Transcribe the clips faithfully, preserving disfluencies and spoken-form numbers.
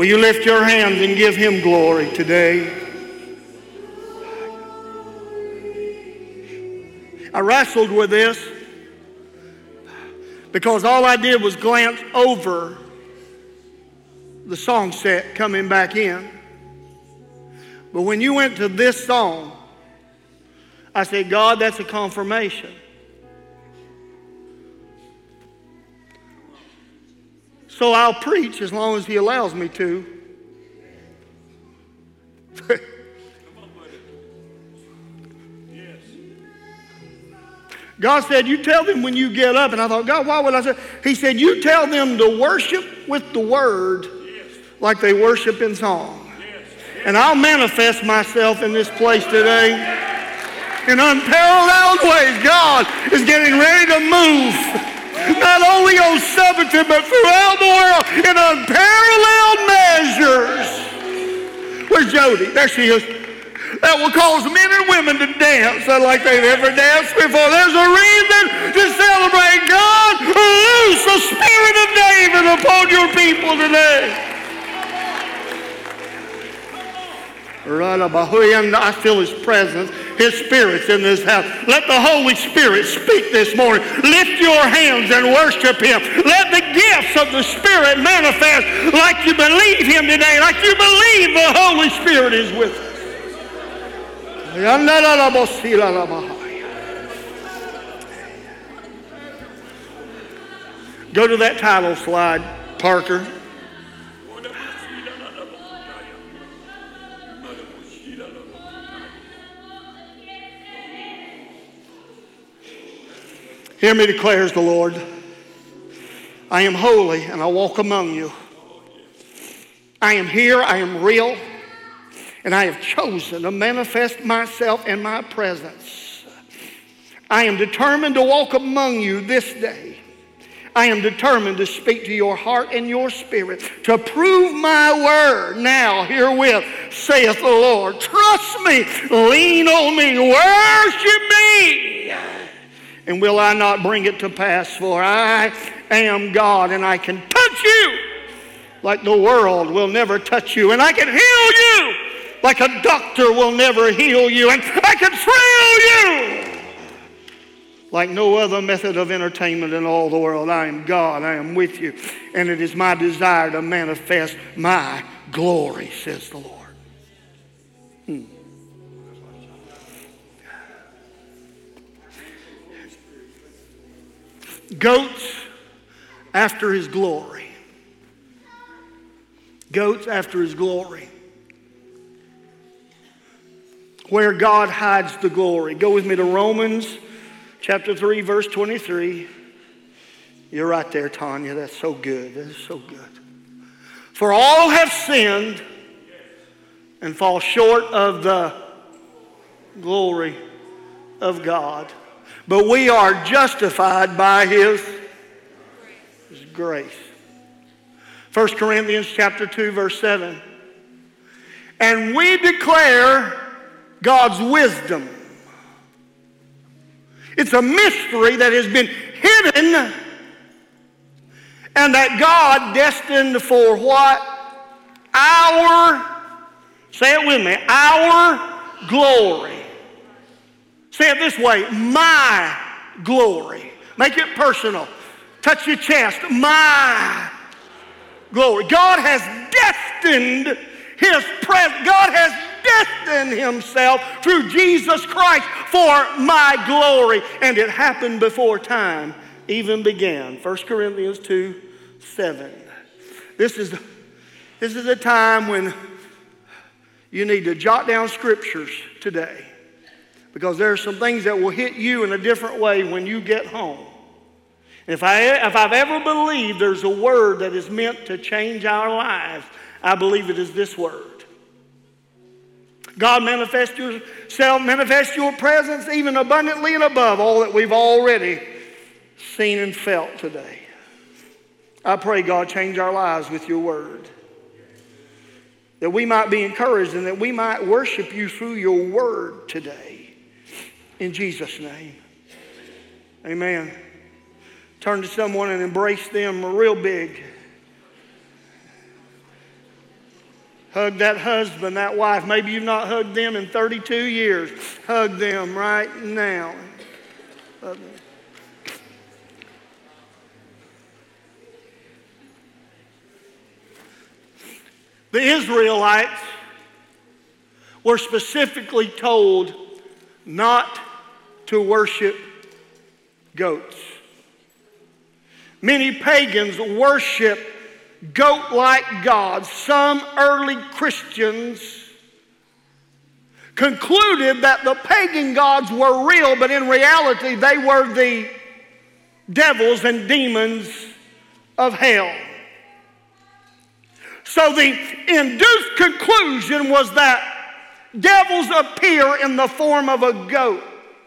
Will you lift your hands and give him glory today? I wrestled with this because all I did was glance over the song set coming back in. But when you went to this song, I said, God, that's a confirmation. So I'll preach as long as he allows me to. God said, you tell them when you get up. And I thought, God, why would I say? He said, you tell them to worship with the word like they worship in song. And I'll manifest myself in this place today. In unparalleled ways, God is getting ready to move. Not only on Subverton, but throughout the world in unparalleled measures. Where's Jody? There she is. That will cause men and women to dance like they've never danced before. There's a reason to celebrate. God, loose the spirit of David upon your people today. I feel his presence. His spirit's in this house. Let the Holy Spirit speak this morning. Lift your hands and worship him. Let the gifts of the Spirit manifest like you believe him today, like you believe the Holy Spirit is with us. Go to that title slide, Parker. Hear me, declares the Lord. I am holy and I walk among you. I am here, I am real, and I have chosen to manifest myself in my presence. I am determined to walk among you this day. I am determined to speak to your heart and your spirit, to prove my word now herewith, saith the Lord. Trust me, lean on me, worship me. And will I not bring it to pass? For I am God, and I can touch you like the world will never touch you. And I can heal you like a doctor will never heal you. And I can thrill you like no other method of entertainment in all the world. I am God, I am with you. And it is my desire to manifest my glory, says the Lord. Hmm. Goats after his glory. Goats after his glory. Where God hides the glory. Go with me to Romans chapter three, verse twenty-three. You're right there, Tanya. That's so good. That is so good. For all have sinned and fall short of the glory of God. But we are justified by his, his grace. First Corinthians chapter two, verse seven. And we declare God's wisdom. It's a mystery that has been hidden and that God destined for what? Our, say it with me, our glory. Say it this way, my glory. Make it personal. Touch your chest, my glory. God has destined his presence. God has destined himself through Jesus Christ for my glory. And it happened before time even began. First Corinthians two, seven. This is, this is a time when you need to jot down scriptures today. Because there are some things that will hit you in a different way when you get home. If, I, if I've ever believed there's a word that is meant to change our lives, I believe it is this word. God, manifest yourself, manifest your presence even abundantly and above all that we've already seen and felt today. I pray, God, change our lives with your word. That we might be encouraged and that we might worship you through your word today. In Jesus' name. Amen. Turn to someone and embrace them real big. Hug that husband, that wife. Maybe you've not hugged them in thirty-two years. Hug them right now. Hug them. The Israelites were specifically told not to worship goats. Many pagans worship goat-like gods. Some early Christians concluded that the pagan gods were real, but in reality they were the devils and demons of hell. So the induced conclusion was that devils appear in the form of a goat.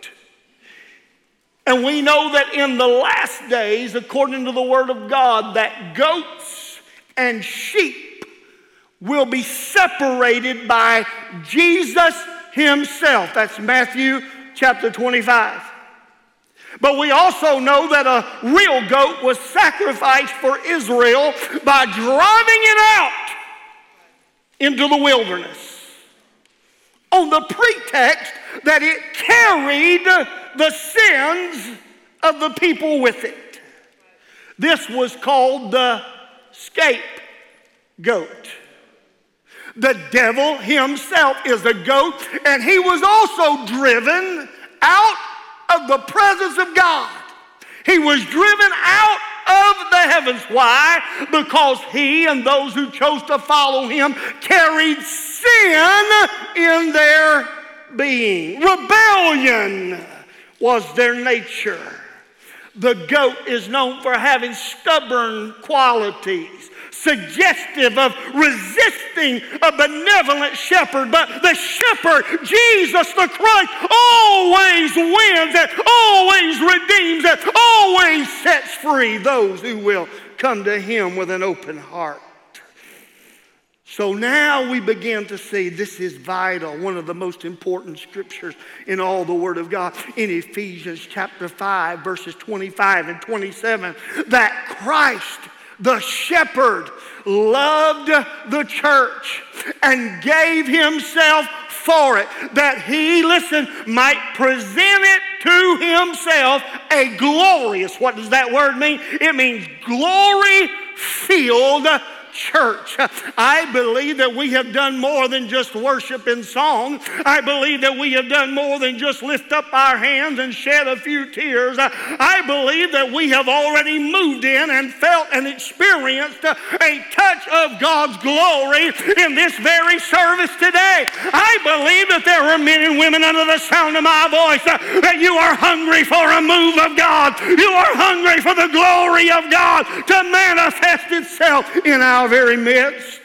And we know that in the last days, according to the Word of God, that goats and sheep will be separated by Jesus himself. That's Matthew chapter twenty-five. But we also know that a real goat was sacrificed for Israel by driving it out into the wilderness on the pretext that it carried the sins of the people with it. This was called the scapegoat. The devil himself is a goat, and he was also driven out of the presence of God. He was driven out of the heavens. Why? Because he and those who chose to follow him carried sin in their being. Rebellion was their nature. The goat is known for having stubborn qualities, suggestive of resisting a benevolent shepherd. But the shepherd, Jesus the Christ, always wins and always redeems and always sets free those who will come to him with an open heart. So now we begin to see this is vital, one of the most important scriptures in all the Word of God, in Ephesians chapter five, verses twenty-five and twenty-seven, that Christ, the shepherd, loved the church and gave himself for it, that he, listen, might present it to himself a glorious, what does that word mean? It means glory-filled church. I believe that we have done more than just worship and song. I believe that we have done more than just lift up our hands and shed a few tears. I believe that we have already moved in and felt and experienced a touch of God's glory in this very service today. I believe that there are men and women under the sound of my voice that you are hungry for a move of God. You are hungry for the glory of God to manifest itself in our very midst.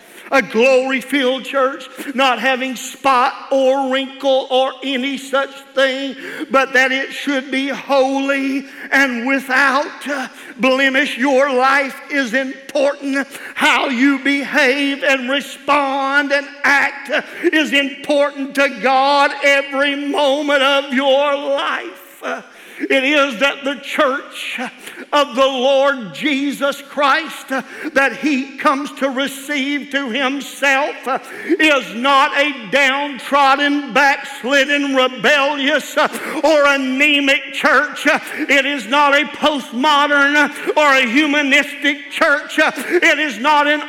A glory-filled church, not having spot or wrinkle or any such thing, but that it should be holy and without blemish. Your life is important. How you behave and respond and act is important to God every moment of your life. It is that the church of the Lord Jesus Christ that he comes to receive to himself is not a downtrodden, backslidden, rebellious, or anemic church. It is not a postmodern or a humanistic church. It is not an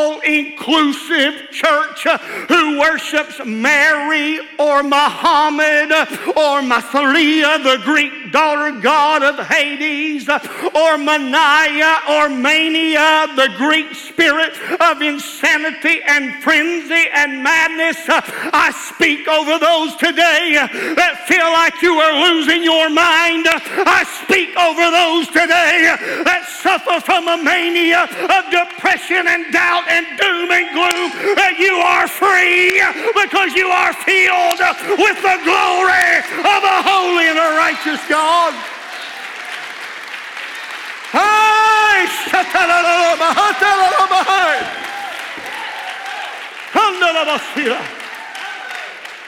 all-inclusive church who worships Mary or Muhammad or Mathlia, the Greek daughter god of Hades, or Mania or Mania, the Greek spirit of insanity and frenzy and madness. I speak over those today that feel like you are losing your mind. I speak over those today that suffer from a mania of depression and doubt and doom and gloom, that you are free because you are filled with the glory of a holy and a righteous God.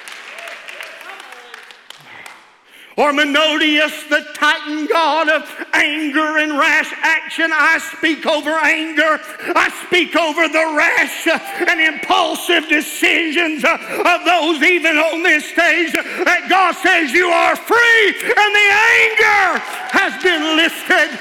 Or Menodius, the Titan god of anger and rash action. I speak over anger. I speak over the rash and impulsive decisions of those even on this stage, that God says you are free and the anger has been lifted.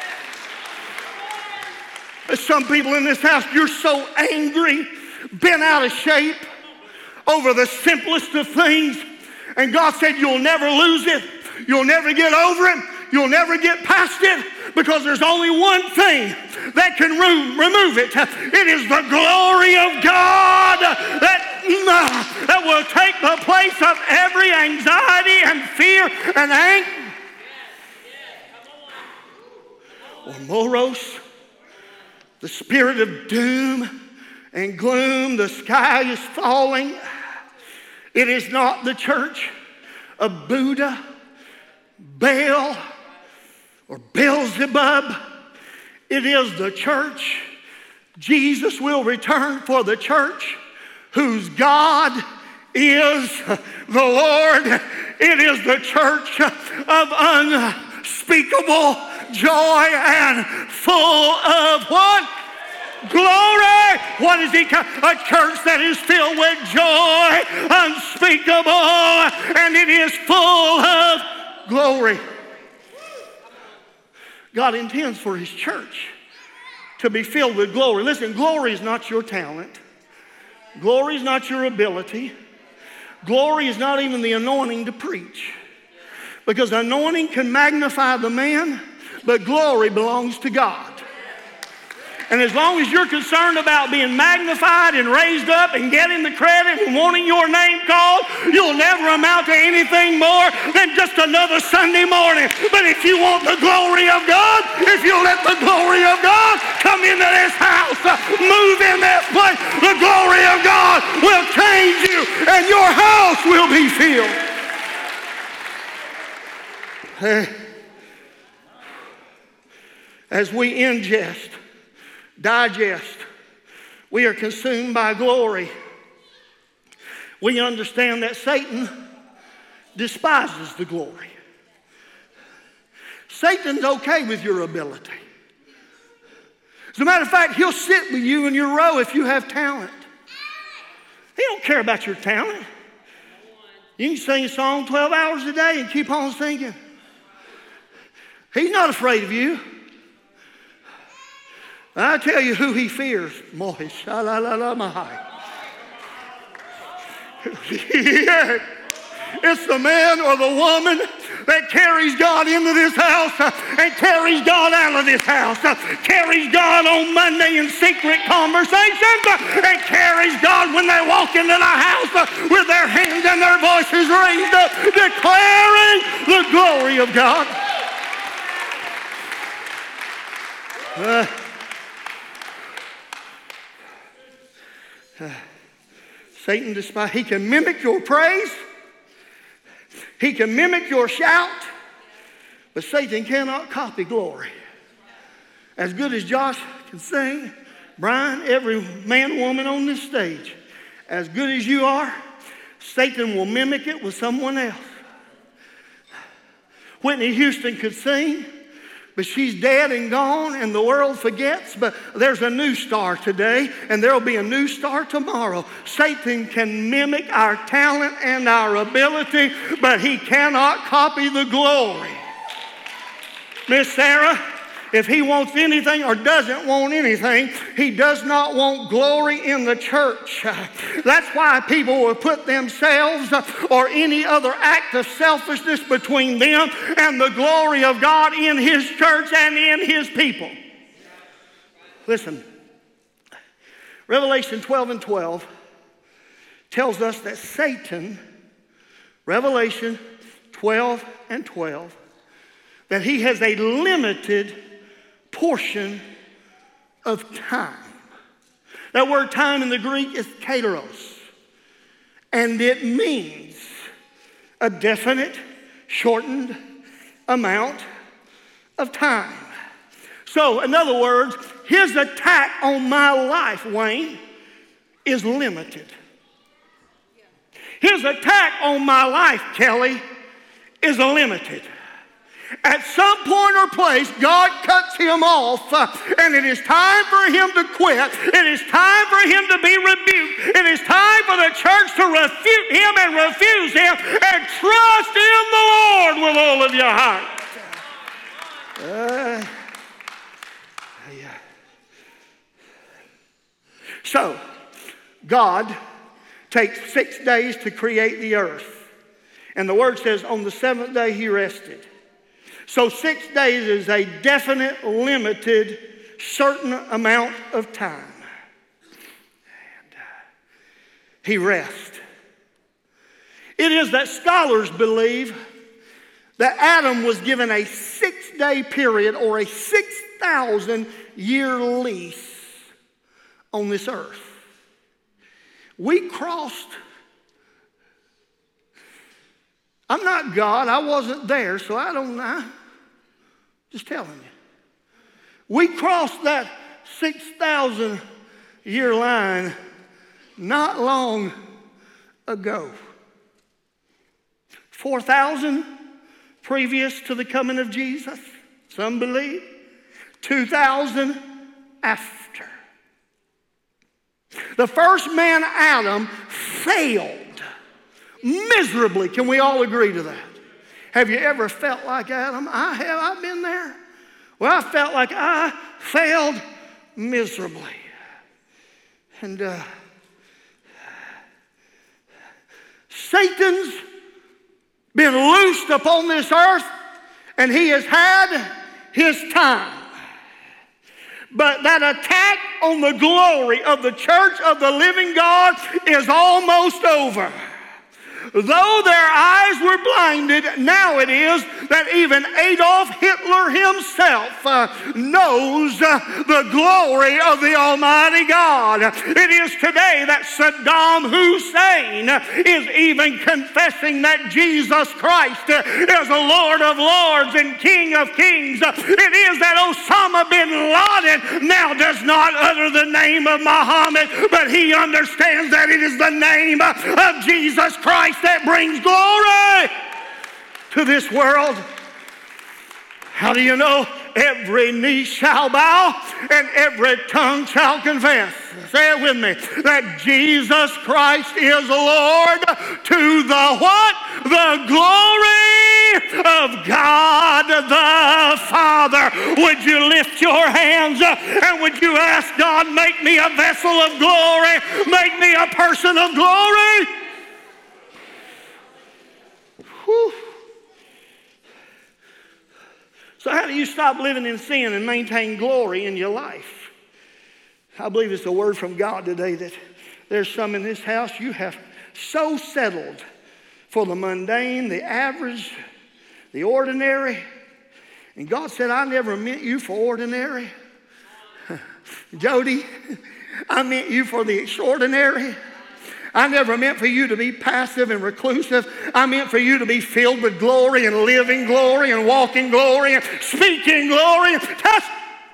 Some people in this house, you're so angry, bent out of shape over the simplest of things. And God said you'll never lose it. You'll never get over it. You'll never get past it, because there's only one thing that can re- remove it. It is the glory of God that, that will take the place of every anxiety and fear and anger. Or moros, the spirit of doom and gloom, the sky is falling. It is not the church of Buddha, Baal, or Beelzebub. It is the church. Jesus will return for the church whose God is the Lord. It is the church of unspeakable joy and full of what? Glory. What is he? A church that is filled with joy, unspeakable, and it is full of glory. God intends for his church to be filled with glory. Listen, glory is not your talent. Glory is not your ability. Glory is not even the anointing to preach. Because anointing can magnify the man, but glory belongs to God. And as long as you're concerned about being magnified and raised up and getting the credit and wanting your name called, you'll never amount to anything more than just another Sunday morning. But if you want the glory of God, if you let the glory of God come into this house, move in that place, the glory of God will change you and your house will be filled. As we ingest, digest, we are consumed by glory. We understand that Satan despises the glory. Satan's okay with your ability. As a matter of fact, he'll sit with you in your row if you have talent. He don't care about your talent. You can sing a song twelve hours a day and keep on singing. He's not afraid of you. I tell you who he fears. It's the man or the woman that carries God into this house and carries God out of this house, carries God on Monday in secret conversations, and carries God when they walk into the house with their hands and their voices raised up, declaring the glory of God. Uh, Uh, Satan despises. He can mimic your praise. He can mimic your shout. But Satan cannot copy glory. As good as Josh can sing, Brian, every man, woman on this stage, as good as you are, Satan will mimic it with someone else. Whitney Houston could sing, but she's dead and gone and the world forgets. But there's a new star today and there'll be a new star tomorrow. Satan can mimic our talent and our ability, but he cannot copy the glory. Miss Sarah, if he wants anything or doesn't want anything, he does not want glory in the church. That's why people will put themselves or any other act of selfishness between them and the glory of God in his church and in his people. Listen, Revelation twelve and twelve tells us that Satan, Revelation twelve and twelve, that he has a limited portion of time. That word time in the Greek is kairos. And it means a definite, shortened amount of time. So, in other words, his attack on my life, Wayne, is limited. His attack on my life, Kelly, is limited. At some point or place, God cuts him off, uh, and it is time for him to quit. It is time for him to be rebuked. It is time for the church to refute him and refuse him and trust in the Lord with all of your heart. Uh, yeah. So, God takes six days to create the earth. And the word says on the seventh day he rested. So six days is a definite, limited, certain amount of time. And uh, he rests. It is that scholars believe that Adam was given a six-day period or a six thousand year lease on this earth. We crossed. I'm not God. I wasn't there, so I don't know. Just telling you. We crossed that six thousand year line not long ago. four thousand previous to the coming of Jesus, some believe. two thousand after. The first man, Adam, failed miserably. Can we all agree to that? Have you ever felt like Adam? I have. I've been there. Well, I felt like I failed miserably. And uh, Satan's been loosed upon this earth, and he has had his time. But that attack on the glory of the church of the living God is almost over. Though their eyes were blinded, now it is that even Adolf Hitler himself uh, knows uh, the glory of the Almighty God. It is today that Saddam Hussein is even confessing that Jesus Christ is the Lord of Lords and King of Kings. It is that Osama bin Laden now does not utter the name of Muhammad, but he understands that it is the name of Jesus Christ that brings glory to this world. How do you know? Every knee shall bow and every tongue shall confess. Say it with me. That Jesus Christ is Lord to the what? The glory of God the Father. Would you lift your hands and would you ask God, make me a vessel of glory, make me a person of glory? Whew. So how do you stop living in sin and maintain glory in your life? I believe it's a word from God today that there's some in this house you have so settled for the mundane, the average, the ordinary. And God said, I never meant you for ordinary. Jody, I meant you for the extraordinary. I never meant for you to be passive and reclusive. I meant for you to be filled with glory and live in glory and walk in glory and speak in glory and touch.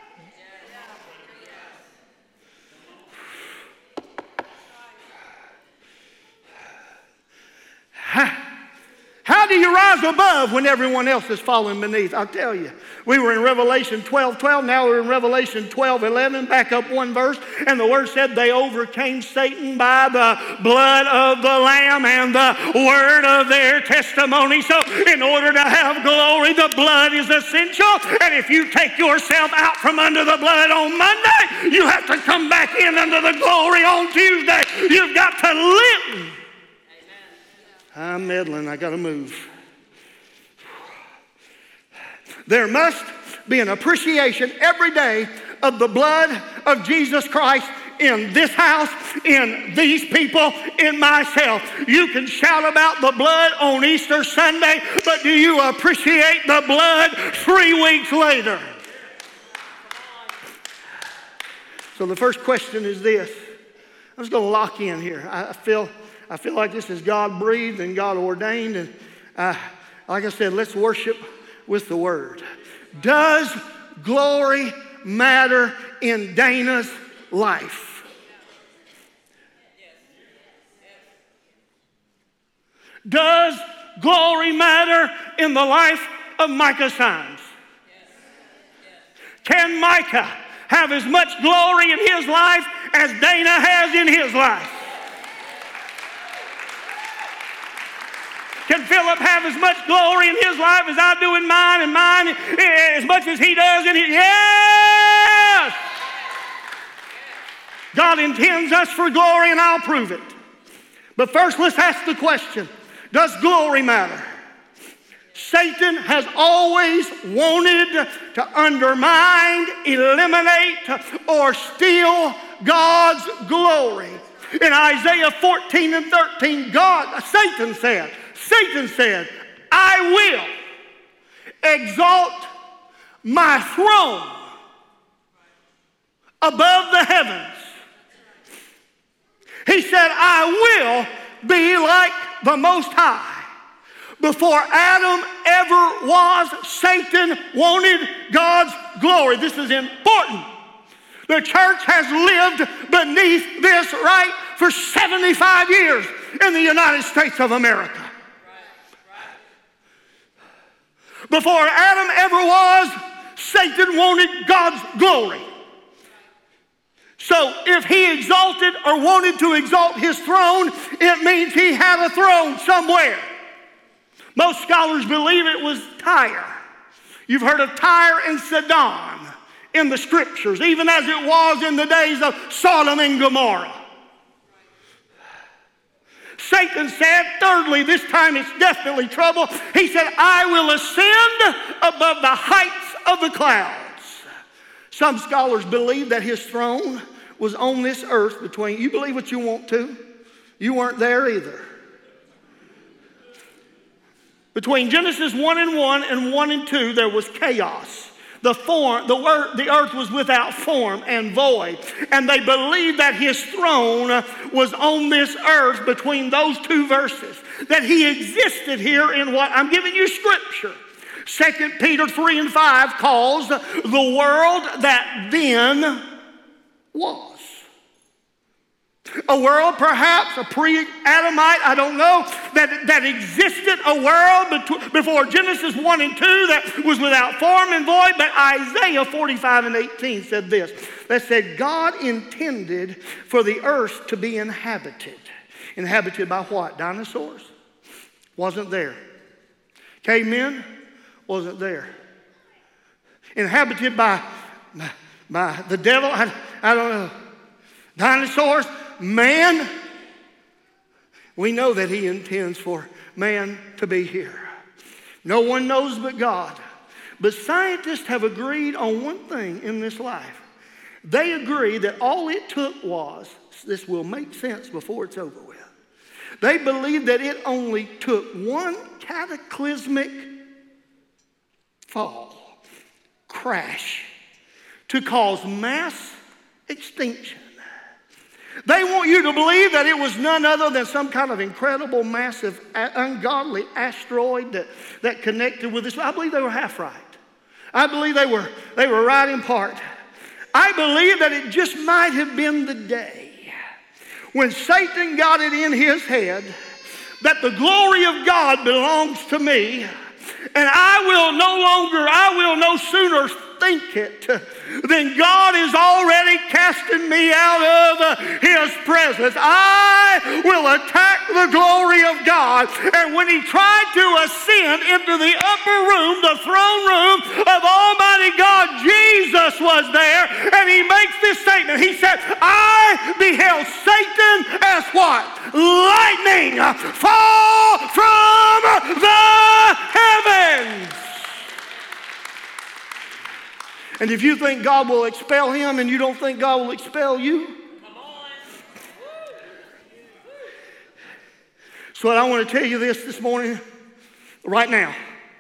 How do you rise above when everyone else is falling beneath? I'll tell you. We were in Revelation twelve twelve. Now we're in Revelation twelve eleven. Back up one verse. And the word said they overcame Satan by the blood of the Lamb and the word of their testimony. So in order to have glory, the blood is essential. And if you take yourself out from under the blood on Monday, you have to come back in under the glory on Tuesday. You've got to live. I'm meddling. I got to move. There must be an appreciation every day of the blood of Jesus Christ in this house, in these people, in myself. You can shout about the blood on Easter Sunday, but do you appreciate the blood three weeks later? So the first question is this. I'm just going to lock in here. I feel... I feel like this is God-breathed and God-ordained. And uh, like I said, let's worship with the Word. Does glory matter in Dana's life? Does glory matter in the life of Micah's signs? Can Micah have as much glory in his life as Dana has in his life? Can Philip have as much glory in his life as I do in mine, and mine as much as he does in his? Yes! God intends us for glory, and I'll prove it. But first, let's ask the question, does glory matter? Satan has always wanted to undermine, eliminate, or steal God's glory. In Isaiah fourteen and thirteen, God, Satan said, Satan said, I will exalt my throne above the heavens. He said, I will be like the Most High. Before Adam ever was, Satan wanted God's glory. This is important. The church has lived beneath this right for seventy-five years in the United States of America. Before Adam ever was, Satan wanted God's glory. So if he exalted or wanted to exalt his throne, it means he had a throne somewhere. Most scholars believe it was Tyre. You've heard of Tyre and Sidon in the scriptures, even as it was in the days of Sodom and Gomorrah. Satan said, thirdly, this time it's definitely trouble. He said, I will ascend above the heights of the clouds. Some scholars believe that his throne was on this earth between, you believe what you want to, you weren't there either. Between Genesis one and one and one and two, there was chaos. The form, the word, the earth was without form and void. And they believed that his throne was on this earth between those two verses. That he existed here in what, I'm giving you scripture. Second Peter three and five calls the world that then was. A world perhaps, a pre-Adamite, I don't know, that, that existed a world between, before Genesis one and two that was without form and void. But Isaiah forty-five and eighteen said this, that said God intended for the earth to be inhabited. Inhabited by what? Dinosaurs? Wasn't there. Cavemen? Wasn't there. Inhabited by, by, by the devil? I, I don't know. Dinosaurs? Man? We know that he intends for man to be here. No one knows but God. But scientists have agreed on one thing in this life. They agree that all it took was, this will make sense before it's over with. They believe that it only took one cataclysmic fall, crash, to cause mass extinction. They want you to believe that it was none other than some kind of incredible, massive, ungodly asteroid that, that connected with this. I believe they were half right. I believe they were, they were right in part. I believe that it just might have been the day when Satan got it in his head that the glory of God belongs to me, and I will no longer, I will no sooner think it, then God is already casting me out of his presence. I will attack the glory of God. And when he tried to ascend into the upper room, the throne room of Almighty God, Jesus was there, and he makes this statement. He said, I beheld Satan as what? Lightning fall from the heavens. And if you think God will expel him and you don't think God will expel you, come on. So I want to tell you this this morning, right now.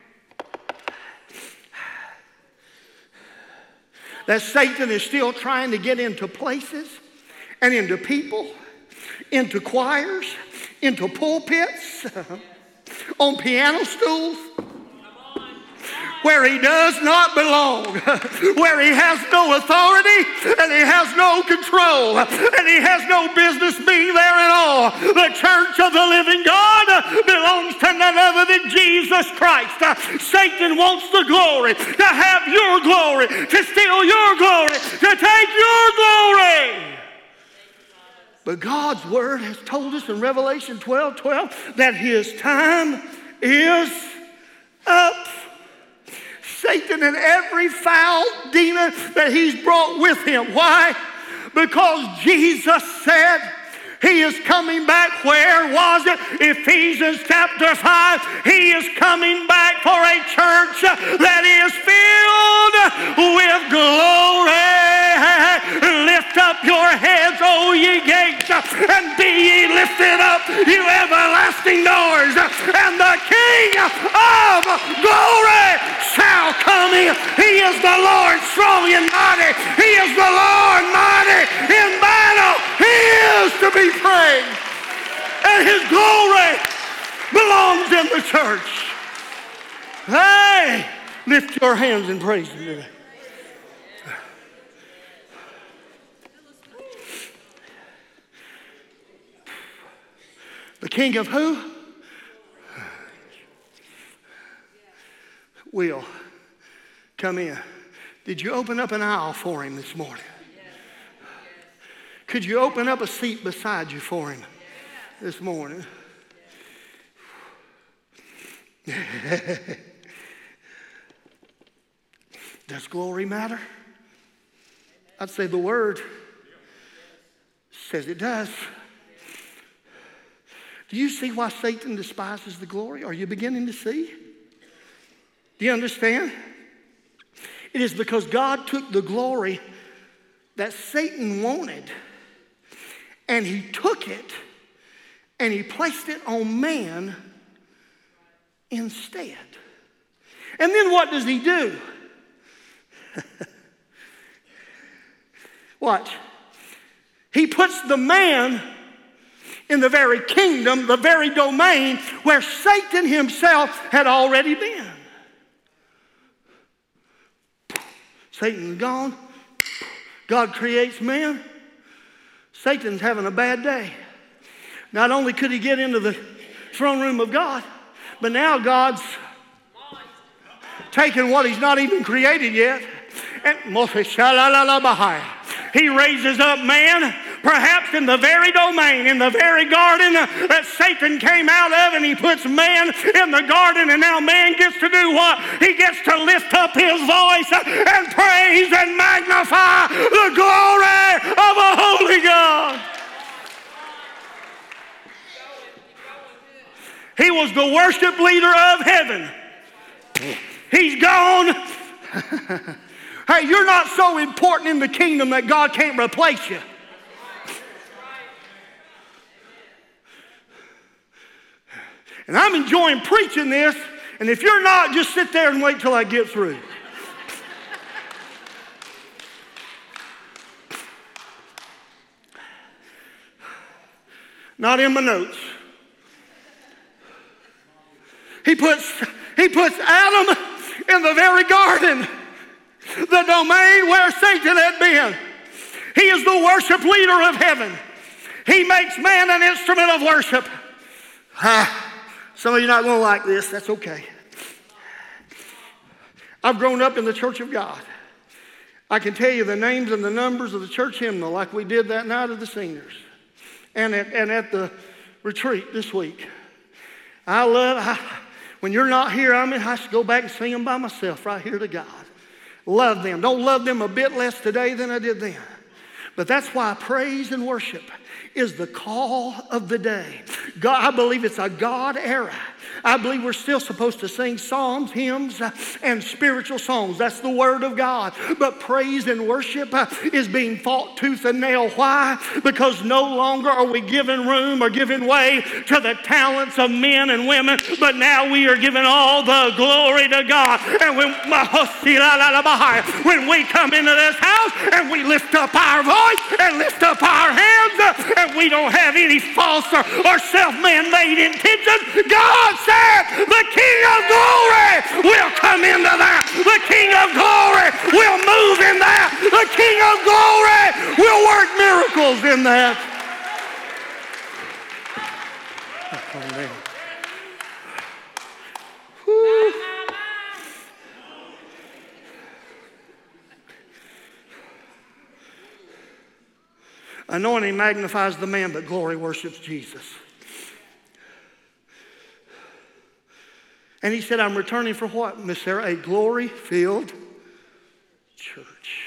That Satan is still trying to get into places and into people, into choirs, into pulpits, on piano stools, where he does not belong, where he has no authority and he has no control and he has no business being there at all. The church of the living God belongs to none other than Jesus Christ. Satan wants the glory, to have your glory, to steal your glory, to take your glory. But God's word has told us in Revelation twelve twelve that his time is up. Satan and every foul demon that he's brought with him. Why? Because Jesus said he is coming back. Where was it? Ephesians chapter five. He is coming back for a church that is filled with glory. Lift up your heads, O ye gates, and be ye lifted up, you everlasting doors, and the King of glory shall come in. He is the Lord strong and mighty. He is the Lord mighty in battle. He is to be praised. And his glory belongs in the church. Hey, lift your hands and praise him today. The King of who? Will come in. Did you open up an aisle for him this morning? Could you open up a seat beside you for him this morning? Does glory matter? I'd say the word says it does. Do you see why Satan despises the glory? Are you beginning to see? Do you understand? It is because God took the glory that Satan wanted and he took it and he placed it on man instead. And then what does he do? Watch. He puts the man in the very kingdom, the very domain where Satan himself had already been. Satan's gone. God creates man. Satan's having a bad day. Not only could he get into the throne room of God, but now God's taken what he's not even created yet. And he raises up man, perhaps in the very domain, in the very garden that Satan came out of, and he puts man in the garden, and now man gets to do what? He gets to lift up his voice and praise and magnify the glory of a holy God. He was the worship leader of heaven. He's gone. Hey, you're not so important in the kingdom that God can't replace you. And I'm enjoying preaching this, and if you're not, just sit there and wait till I get through. Not in my notes. He puts, he puts Adam in the very garden, the domain where Satan had been. He is the worship leader of heaven. He makes man an instrument of worship. Ah. Some of you are not going to like this. That's okay. I've grown up in the church of God. I can tell you the names and the numbers of the church hymnal like we did that night of the seniors and at, and at the retreat this week. I love, I, when you're not here, I mean, I should go back and sing them by myself right here to God. Love them. Don't love them a bit less today than I did then. But that's why praise and worship is the call of the day. God, I believe it's a God era. I believe we're still supposed to sing psalms, hymns, uh, and spiritual songs. That's the word of God. But praise and worship uh, is being fought tooth and nail. Why? Because no longer are we giving room or giving way to the talents of men and women, but now we are giving all the glory to God. And when, when we come into this house and we lift up our voice and lift up our hands uh, and we don't have any false or, or self-man-made intentions, God God said the King of glory will come into that. The King of glory will move in that. The King of glory will work miracles in that. Woo. Anointing magnifies the man, but glory worships Jesus. And he said, I'm returning for what, Miss Sarah? A glory-filled church.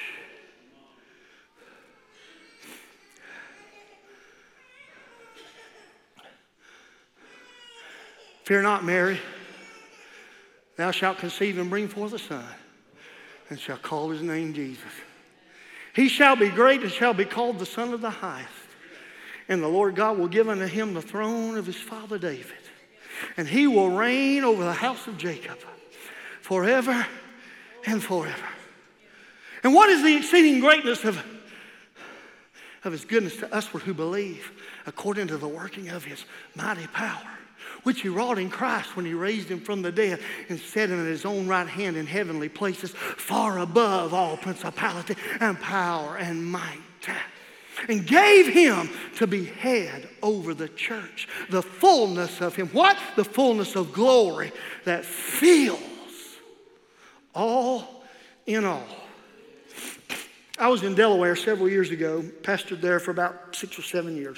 Fear not, Mary. Thou shalt conceive and bring forth a son, and shall call his name Jesus. He shall be great and shall be called the Son of the Highest. And the Lord God will give unto him the throne of his father David. And he will reign over the house of Jacob forever and forever. And what is the exceeding greatness of, of his goodness to us who believe, according to the working of his mighty power, which he wrought in Christ when he raised him from the dead and set him at his own right hand in heavenly places, far above all principality and power and might, and gave him to be head over the church, the fullness of him. What? The fullness of glory that fills all in all. I was in Delaware several years ago, pastored there for about six or seven years.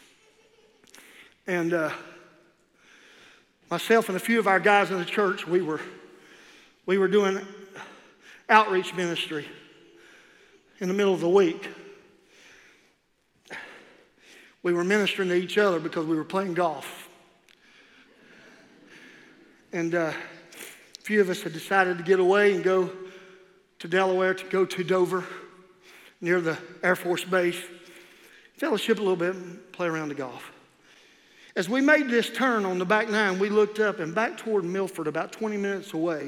And uh, myself and a few of our guys in the church, we were, we were doing outreach ministry in the middle of the week. We were ministering to each other because we were playing golf. And uh, a few of us had decided to get away and go to Delaware, to go to Dover, near the Air Force Base, fellowship a little bit, and play around the golf. As we made this turn on the back nine, we looked up, and back toward Milford, about twenty minutes away,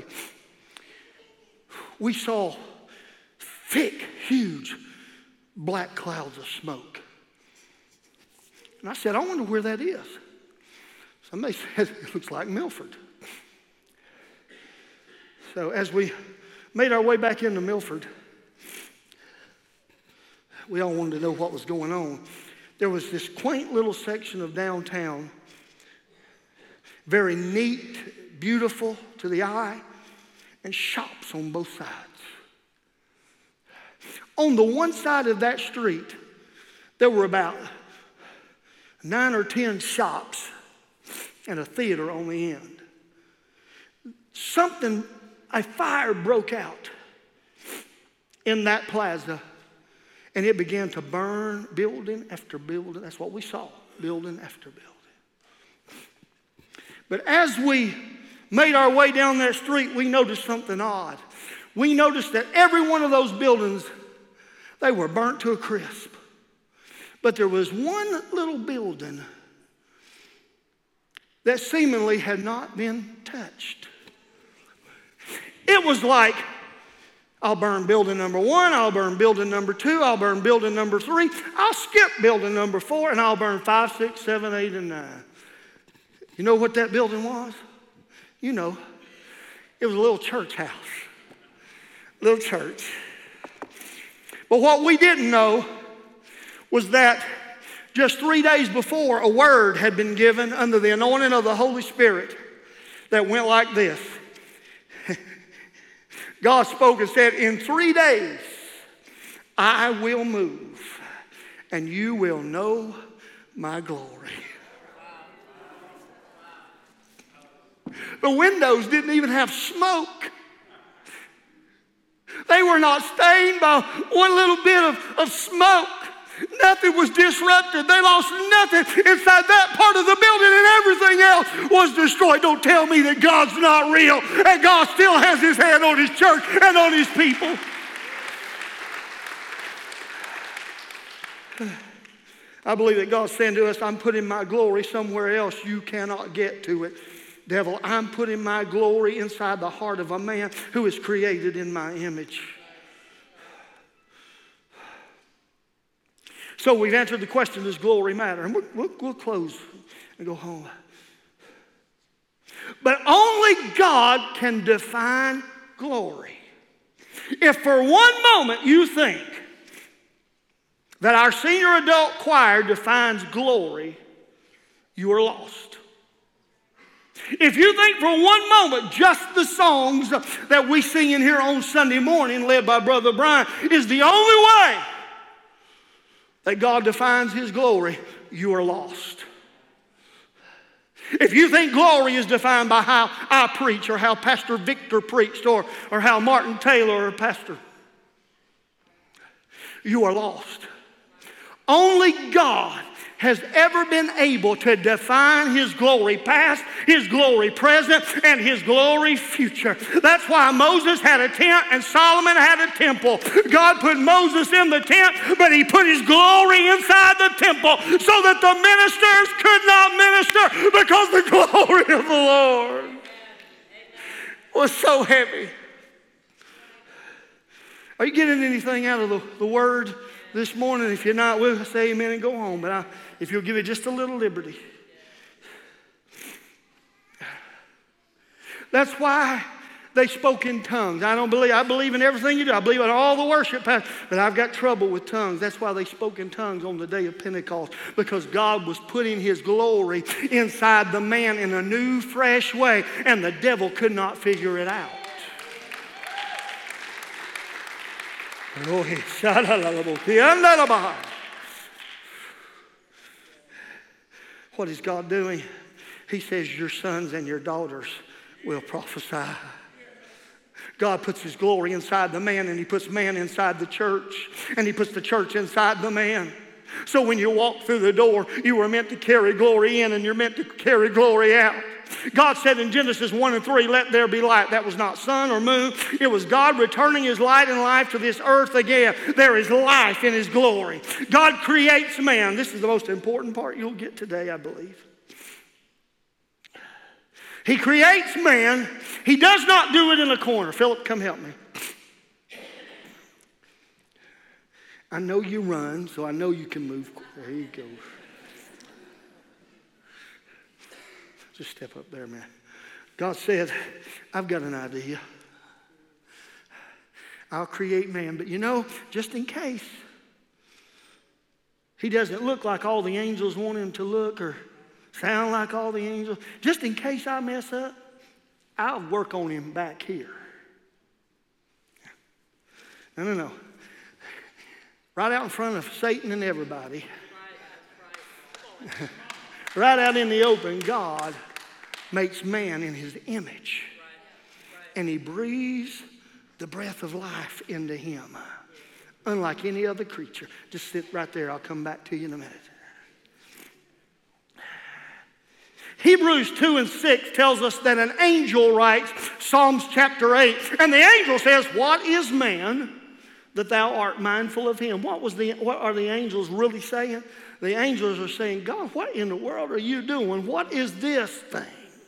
we saw thick, huge black clouds of smoke. And I said, I wonder where that is. Somebody said, it looks like Milford. So as we made our way back into Milford, we all wanted to know what was going on. There was this quaint little section of downtown, very neat, beautiful to the eye, and shops on both sides. On the one side of that street, there were about nine or ten shops and a theater on the end. Something, a fire broke out in that plaza, and it began to burn building after building. That's what we saw, building after building. But as we made our way down that street, we noticed something odd. We noticed that every one of those buildings, they were burnt to a crisp. But there was one little building that seemingly had not been touched. It was like, I'll burn building number one, I'll burn building number two, I'll burn building number three, I'll skip building number four, and I'll burn five, six, seven, eight, and nine. You know what that building was? You know, it was a little church house. Little church. But what we didn't know was that just three days before, a word had been given under the anointing of the Holy Spirit that went like this. God spoke and said, in three days, I will move, and you will know my glory. The windows didn't even have smoke. They were not stained by one little bit of, of smoke. Nothing was disrupted. They lost nothing inside that part of the building, and everything else was destroyed. Don't tell me that God's not real and God still has his hand on his church and on his people. I believe that God's saying to us, I'm putting my glory somewhere else you cannot get to it. Devil, I'm putting my glory inside the heart of a man who is created in my image. So we've answered the question, does glory matter? And we'll, we'll, we'll close and go home. But only God can define glory. If for one moment you think that our senior adult choir defines glory, you are lost. If you think for one moment just the songs that we sing in here on Sunday morning, led by Brother Brian, is the only way that God defines His glory, you are lost. If you think glory is defined by how I preach or how Pastor Victor preached or, or how Martin Taylor or Pastor, you are lost. Only God has ever been able to define His glory past, His glory present, and His glory future. That's why Moses had a tent and Solomon had a temple. God put Moses in the tent, but He put His glory inside the temple so that the ministers could not minister because the glory of the Lord was so heavy. Are you getting anything out of the, the Word this morning? If you're not, we'll say amen and go home. But I, if you'll give it just a little liberty. That's why they spoke in tongues. I don't believe, I believe in everything you do. I believe in all the worship, but I've got trouble with tongues. That's why they spoke in tongues on the day of Pentecost, because God was putting His glory inside the man in a new, fresh way, and the devil could not figure it out. What is God doing? He says your sons and your daughters will prophesy. God puts His glory inside the man, and He puts man inside the church, and He puts the church inside the man. So when you walk through the door, you were meant to carry glory in, and you're meant to carry glory out. God said in Genesis one and three, let there be light. That was not sun or moon. It was God returning His light and life to this earth again. There is life in His glory. God creates man. This is the most important part you'll get today, I believe. He creates man. He does not do it in a corner. Philip, come help me. I know you run, so I know you can move. There you go. Just step up there, man. God said, I've got an idea. I'll create man, but you know, just in case he doesn't look like all the angels want him to look or sound like all the angels, just in case I mess up, I'll work on him back here. No, no, no. Right out in front of Satan and everybody. Right out in the open, God makes man in His image. And He breathes the breath of life into him. Unlike any other creature. Just sit right there. I'll come back to you in a minute. Hebrews two and six tells us that an angel writes Psalms chapter eight. And the angel says, what is man that thou art mindful of him? What was the what are the angels really saying? The angels are saying, God, what in the world are you doing? What is this thing?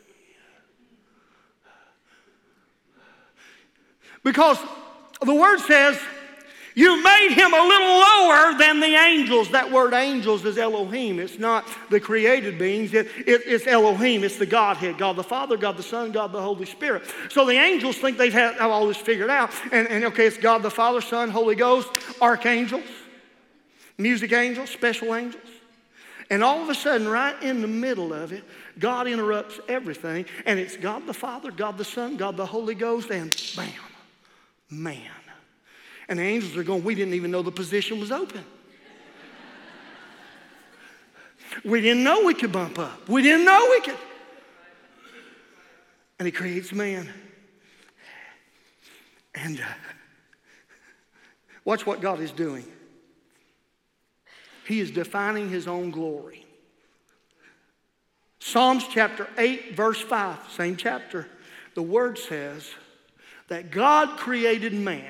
Because the word says, you made him a little lower than the angels. That word angels is Elohim. It's not the created beings. It, it, it's Elohim. It's the Godhead. God the Father, God the Son, God the Holy Spirit. So the angels think they've had all this figured out. And, and okay, it's God the Father, Son, Holy Ghost, archangels, music angels, special angels. And all of a sudden, right in the middle of it, God interrupts everything. And it's God the Father, God the Son, God the Holy Ghost, and bam, man. And the angels are going, we didn't even know the position was open. We didn't know we could bump up. We didn't know we could. And He creates man. And uh, watch what God is doing. He is defining His own glory. Psalms chapter eight, verse five, same chapter. The word says that God created man.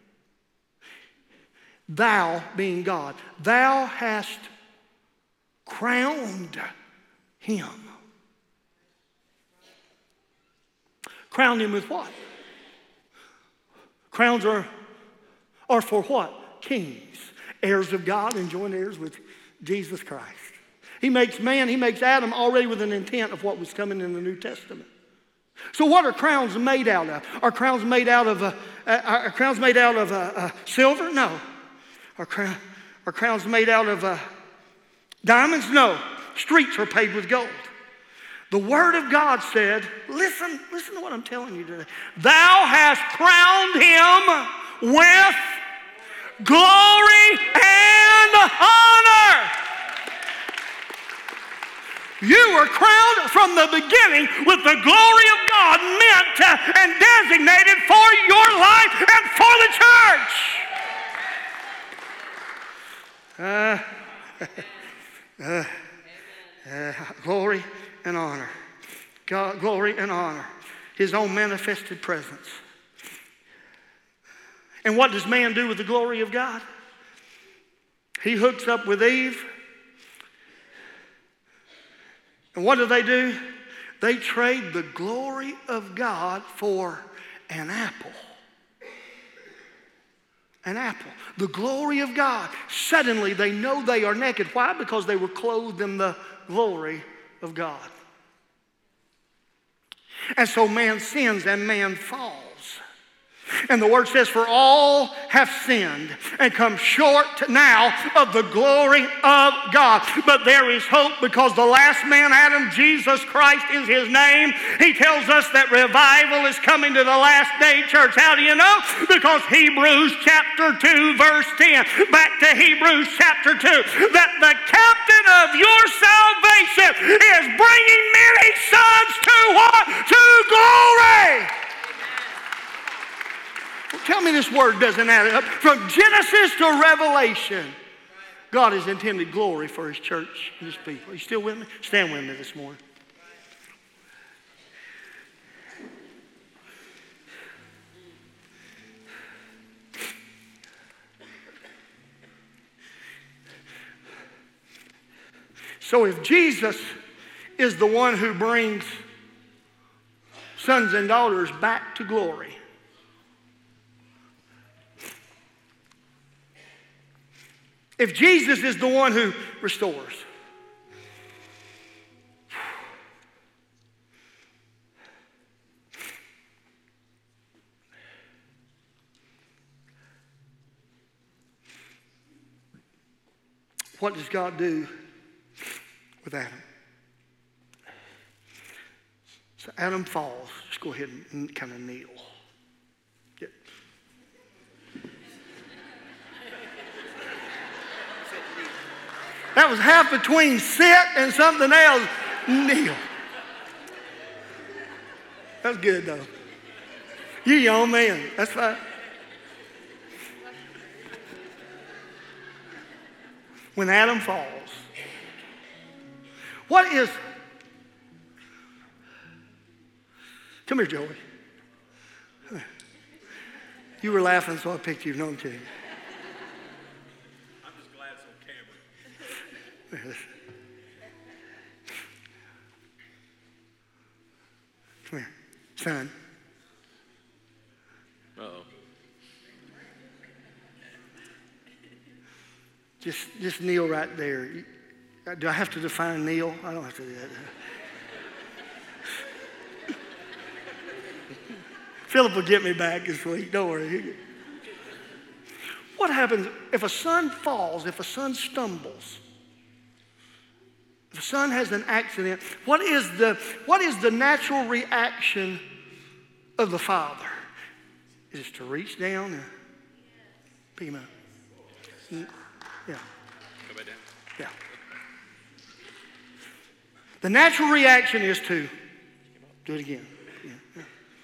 Thou, being God, thou hast crowned him. Crowned him with what? Crowns are, are for what? Kings, heirs of God and joint heirs with Jesus Christ. He makes man, He makes Adam already with an intent of what was coming in the New Testament. So what are crowns made out of? Are crowns made out of, uh, uh, are crowns made out of uh, uh, silver? No. Are, crown, are crowns made out of uh, diamonds? No. Streets are paved with gold. The Word of God said, listen, listen to what I'm telling you today. Thou hast crowned him with glory and honor. You were crowned from the beginning with the glory of God meant uh, and designated for your life and for the church. Uh, uh, uh, glory and honor. God, glory and honor. His own manifested presence. And what does man do with the glory of God? He hooks up with Eve. And what do they do? They trade the glory of God for an apple. An apple. The glory of God. Suddenly they know they are naked. Why? Because they were clothed in the glory of God. And so man sins and man falls. And the Word says, for all have sinned and come short now of the glory of God. But there is hope because the last man, Adam, Jesus Christ is his name. He tells us that revival is coming to the last day, church. How do you know? Because Hebrews chapter two, verse ten. Back to Hebrews chapter two. That the captain of your salvation is bringing many sons to what? To glory. Tell me this word doesn't add up. From Genesis to Revelation, God has intended glory for His church and His people. Are you still with me? Stand with me this morning. So if Jesus is the one who brings sons and daughters back to glory, if Jesus is the one who restores, what does God do with Adam? So Adam falls. Just go ahead and kind of kneel. Get. That was half between sit and something else. Kneel. That's good, though. You're your own man. That's fine. When Adam falls, what is... Come here, Joey. You were laughing, so I picked you. No, I'm kidding. Come here, son. Uh-oh. Just, just kneel right there. Do I have to define kneel? I don't have to do that. Philip will get me back this week. Don't worry. What happens if a son falls, if a son stumbles? If a son has an accident, what is the, what is the natural reaction of the father? Is it to reach down and pick him up? Yeah. Go back down. Yeah. The natural reaction is to do it again. Yeah. Yeah.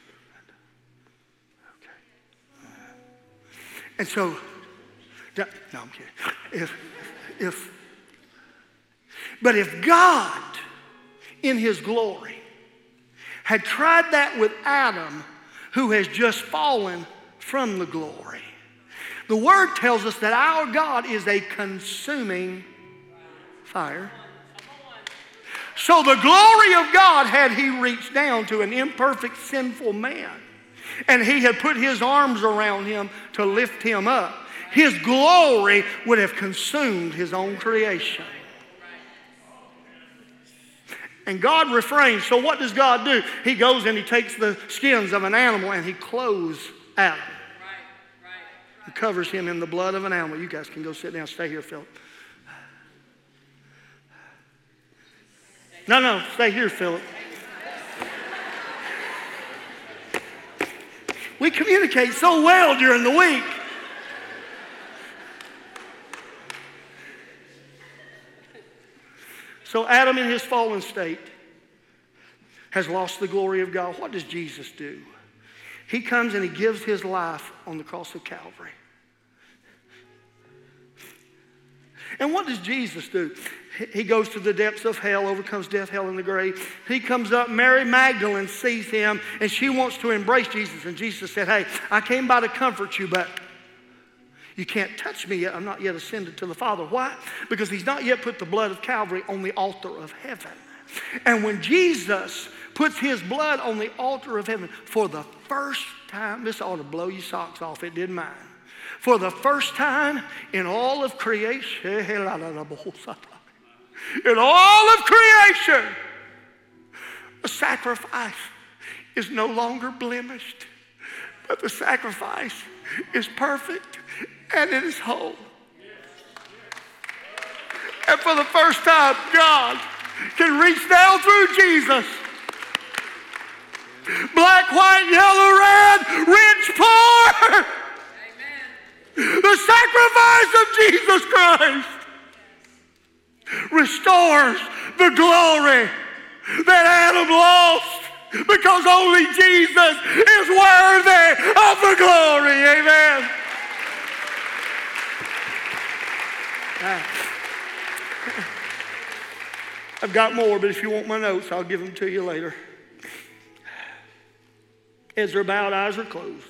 Okay. And so, no, I'm kidding. If, if, But if God, in His glory, had tried that with Adam, who has just fallen from the glory, the Word tells us that our God is a consuming fire. So the glory of God, had He reached down to an imperfect, sinful man, and He had put His arms around him to lift him up, His glory would have consumed His own creation. And God refrains. So what does God do? He goes and he takes the skins of an animal and he clothes Adam. Right, right, right. He covers him in the blood of an animal. You guys can go sit down. Stay here, Philip. No, no, stay here, Philip. We communicate so well during the week. So Adam in his fallen state has lost the glory of God. What does Jesus do? He comes and he gives his life on the cross of Calvary. And what does Jesus do? He goes to the depths of hell, overcomes death, hell, and the grave. He comes up. Mary Magdalene sees him, and she wants to embrace Jesus. And Jesus said, hey, I came by to comfort you, but you can't touch me yet. I'm not yet ascended to the Father. Why? Because he's not yet put the blood of Calvary on the altar of heaven. And when Jesus puts his blood on the altar of heaven for the first time, this ought to blow your socks off. It did mine. For the first time in all of creation, in all of creation, the sacrifice is no longer blemished, but the sacrifice is perfect and it is whole. And for the first time, God can reach down through Jesus. Black, white, yellow, red, rich, poor. Amen. The sacrifice of Jesus Christ restores the glory that Adam lost, because only Jesus is worthy of the glory. Amen. I've got more, but if you want my notes, I'll give them to you later. Heads are bowed, eyes are closed.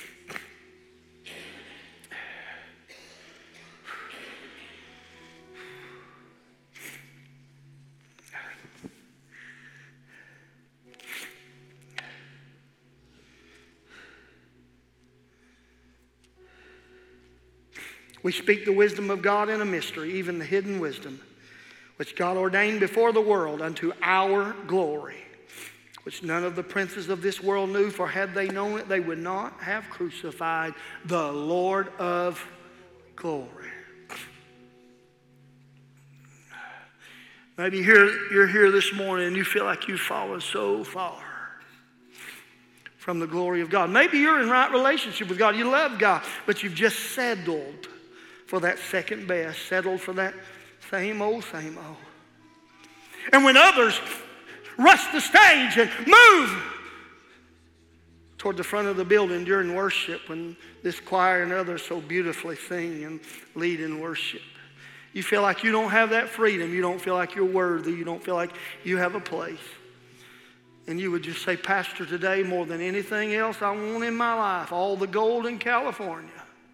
We speak the wisdom of God in a mystery, even the hidden wisdom, which God ordained before the world unto our glory, which none of the princes of this world knew, for had they known it, they would not have crucified the Lord of glory. Maybe you're, you're here this morning and you feel like you've fallen so far from the glory of God. Maybe you're in right relationship with God. You love God, but you've just settled for that second best, settled for that same old, same old. And when others rush the stage and move toward the front of the building during worship, when this choir and others so beautifully sing and lead in worship, you feel like you don't have that freedom. You don't feel like you're worthy. You don't feel like you have a place. And you would just say, Pastor, today more than anything else I want in my life, all the gold in California,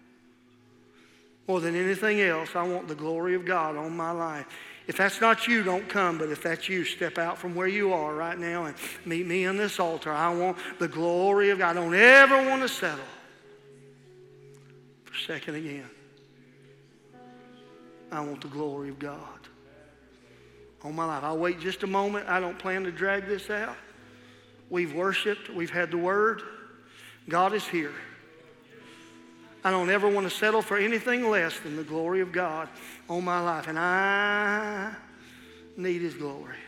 more than anything else, I want the glory of God on my life. If that's not you, don't come. But if that's you, step out from where you are right now and meet me on this altar. I want the glory of God. I don't ever want to settle for a second again. I want the glory of God on my life. I'll wait just a moment. I don't plan to drag this out. We've worshiped. We've had the word. God is here. I don't ever want to settle for anything less than the glory of God on my life. And I need his glory.